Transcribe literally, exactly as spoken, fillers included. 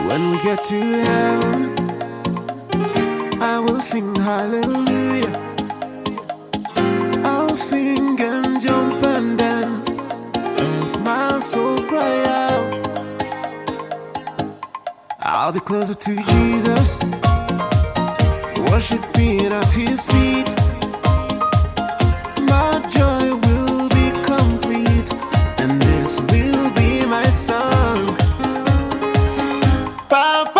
When we get to heaven, I will sing hallelujah. I'll sing and jump and dance as my soul cry out. I'll be closer to Jesus, worshiping at his feet. My joy will be complete, and this will be my song. Papa.